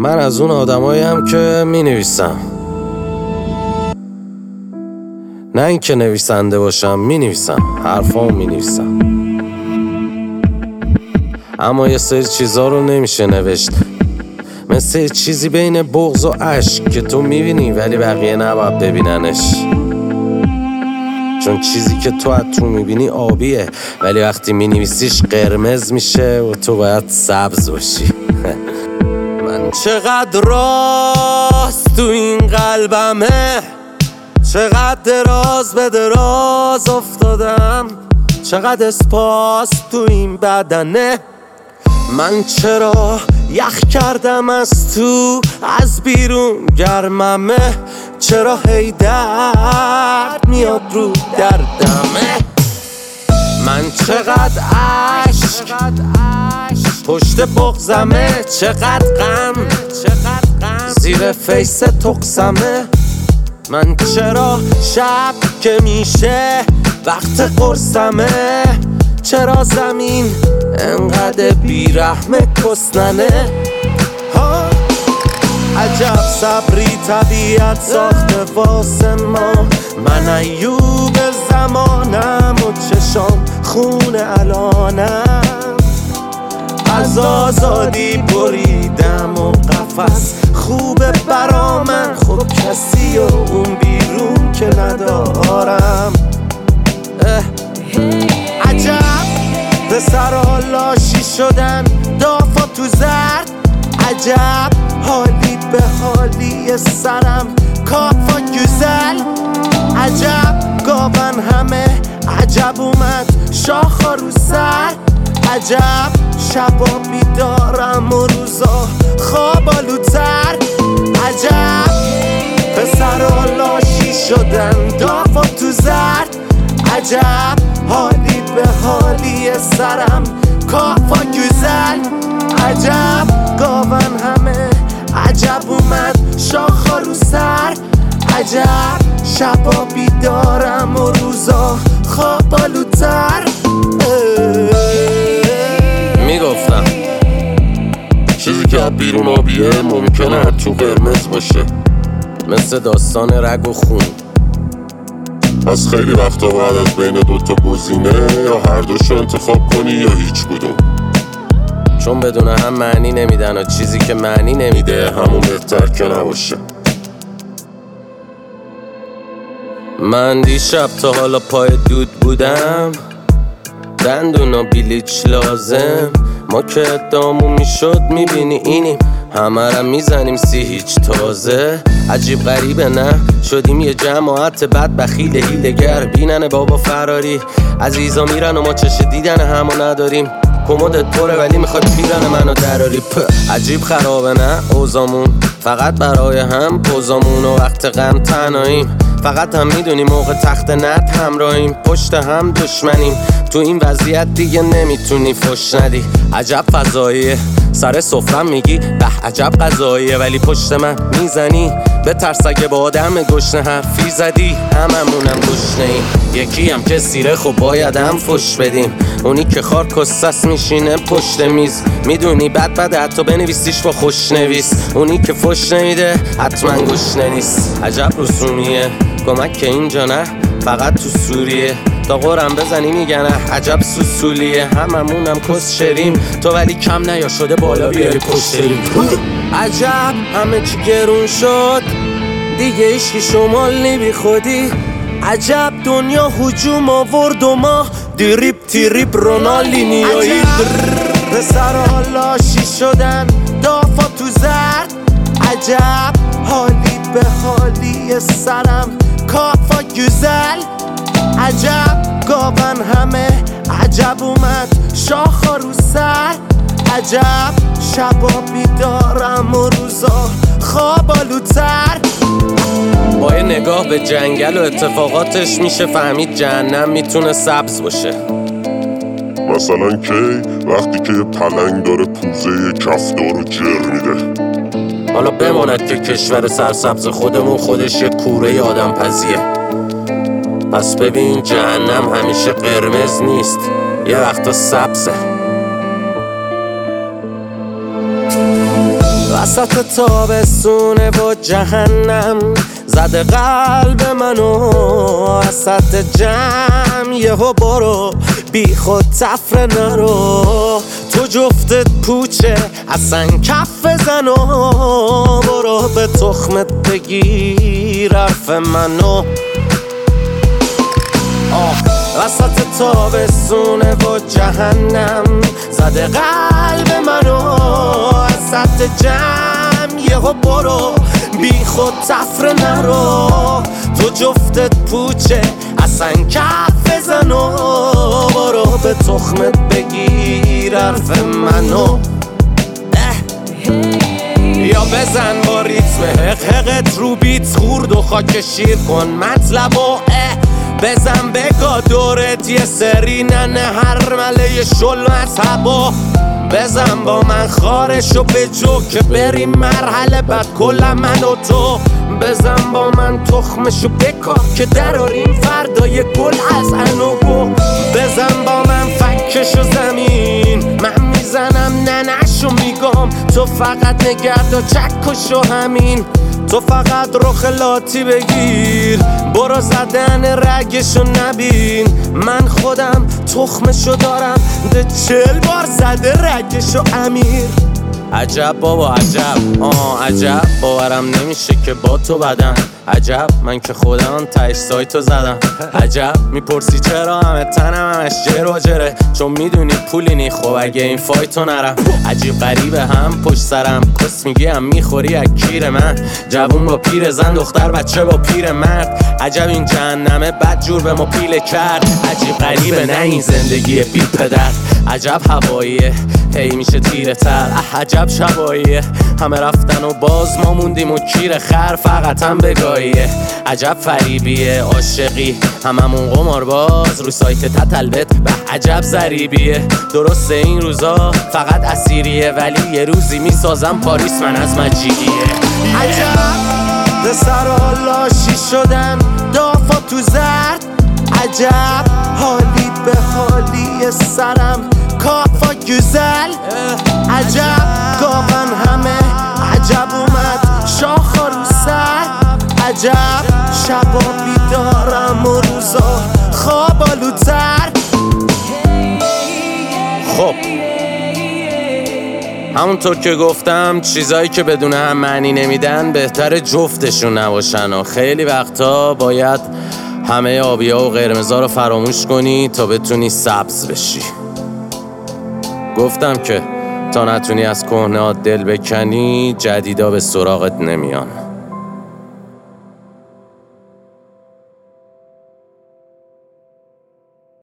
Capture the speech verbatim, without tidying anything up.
من از اون آدماییم که می نویسم، نه اینکه نویسنده باشم، می نویسم، حرفامو می نویسم. اما یه سری چیزا رو نمیشه نوشت، مثل چیزی بین بغض و عشق که تو میبینی ولی بقیه نباید ببیننش. چون چیزی که تو از تو میبینی آبیه ولی وقتی مینویسیش قرمز میشه و تو باید سبز باشی. من چقدر راست تو این قلبمه، چقدر دراز به دراز افتادم، چقدر اسپاس تو این بدنه. من چرا یخ کردم از تو، از بیرون گرممه، چرا هی درد میاد رو دردمه. من چقدر عشق پشت بغضمه، چقدر غم زیر فیس تقسمه. من چرا شب که میشه وقت قرصمه، چرا زمین انقدر بیرحم کسننه. ها عجب صبری طبیعت ساخته واسه ما، من ایوب زمانم و چشام خون الانم. از آزادی بریدم و قفس خوبه برا من، خب کسی و اون بیرون که ندارم. عجب پسرها لاشی شدن دافا تو زرد، عجب حالی به حالی سرم کافا گزل. عجب گاون همه، عجب اومد شاخا رو سر، عجب شبا بیدارم و روزا خوابالوتر. عجب پسرها لاشی شدن دافا تو زرد، عجب حالی به حالی سرم کافا گزل. عجب گاون همه، عجب اومد شاخا رو سر، عجب شبا بیدارم و روزا خوابالوتر. میگفتم چیزی که بیرون آبیه ممکنه تو قرمز باشه، مثل داستان رگ و خون. از خیلی وقتا باید از بین دوتا گزینه یا هر دوشو انتخاب کنی یا هیچ کدوم، چون بدون هم معنی نمیدن و چیزی که معنی نمیده همون بهتر که نباشه. من دیشب تا حالا پای دود بودم، دندون و بیلیچ لازم، ما که ادامون میشد میبینی اینیم، همه را میزنیم سی هیچ تازه. عجیب غریبه نه، شدیم یه جماعت بد بخیل هیلگر، بینن بابا فراری عزیزا میرن و ما چش دیدن همو نداریم. کمدت پره ولی میخواد پیرن منو دراری. عجیب خرابه نه اوزامون، فقط برای هم پوزامون و وقت غم تنهاییم، فقط هم میدونیم موقع تخت نت همراهیم، پشت هم دشمنیم. تو این وضعیت دیگه نمیتونی فش ندی. عجب فضاییه سر سفرم میگی به عجب غذاییه، ولی پشت من میزنی به ترس اگه با آدم گشنه حرفی زدی هممونم گشنه ایم. یکی هم که سیره خب باید هم فش بدیم، اونی که خار کسس میشینه پشت میز، میدونی بد بد حتی بنویسیش با خوشنویس، اونی که فش نمیده حتما گشنه نیست. عجب رسومیه کمک که اینجا نه، فقط تو سوریه تا قرم بزنی میگن عجب سوسولیه. هممونم کس شریم تو ولی کم نیا شده بالا بیاری پشتریم. عجب همه چی گرون شد دیگه ایشکی شمال نی بی خودی، عجب دنیا هجوم آورد و ما دیریب تیریب رونالینیایی. پسرها لاشی شدن دافا تو زرد، عجب حالی به حالی سرم کافا گزل. عجب گاون همه، عجب اومد شاخا رو سر، عجب شبا بیدارم و روزا خوابالوتر. با یه نگاه به جنگل و اتفاقاتش میشه فهمید جهنم میتونه سبز باشه. مثلا کی؟ وقتی که یه پلنگ داره پوزه یه کفدار رو جر میده. حالا بماند که کشور سرسبز خودمون خودش یه کوره آدم پزیه. پس ببین جهنم همیشه قرمز نیست، یه وقتا سبزه. وسط تابستونه و جهنم زده قلب منو وسط جمع یهو برو بی خود تفره نرو تو جفتت پوچه اصلا کف بزن و برو به تخمت بگیر حرف منو وسط تابستونه و جهنم زده قلب منو وسط جمع یهو برو بی خود تفره نرو تو جفتت پوچه اصلا کف بزن و برو به تخمت بگیر حرف منو یا بزن با ریتم حق حقت رو بیت خورد و خاک شیر کن مطلب و اه بزن بگا دورت یه سری ننه هر مله شل مذهبا بزن با من خارشو به جو که بریم مرحله بعد کل من و تو بزن با من تخمشو بکار که دراریم فردای گل از انوگو بزن با من فکشو زمین من میزنم ننشو میگم تو فقط نگرد و چکشو همین تو فقط رخ لاتی بگیر برو زدن رگشو نبین من خودم تخمشو دارم ده چل بار زده رگشو امیر عجب بابا عجب آه عجب باورم نمیشه که با تو بدم عجب من که خودم تهش سایتو زدم عجب میپرسی چرا همه تنم همش جر و جره چون میدونی پولینی خب اگه این فایتو نرم عجیب غریبه هم پشت سرم کس میگی هم میخوری از کیر من جوون با پیر زن دختر بچه با پیر مرد عجب این جهنمه بد جور به ما پیله کرد عجیب غریبه نه این زندگی بی پدر عجب هواییه هی میشه تیره تر عجب شباییه همه رفتن و باز ما موندیم و کیر خر فقط هم بگاهیه عجب فریبیه عاشقی هممون قمار باز رو سایت تتلبت به عجب ضریبیه درسته این روزا فقط اسیریه ولی یه روزی میسازم پاریس من از مجیدیه عجب به سر لاشی شدن دافا تو زرد عجب حالی به حالی سرم کافا گزل عجب گاون همه عجب اومد شاخا رو سر عجب شبا بیدارم و روزا خواب آلوتر خب همونطور که گفتم چیزایی که بدون هم معنی نمیدن بهتر جفتشون نباشن و خیلی وقتا باید همه آبیا و قرمزا رو فراموش کنی تا بتونی سبز بشی گفتم که تا نتونی از کهنه‌هات دل بکنی جدیدا به سراغت نمیان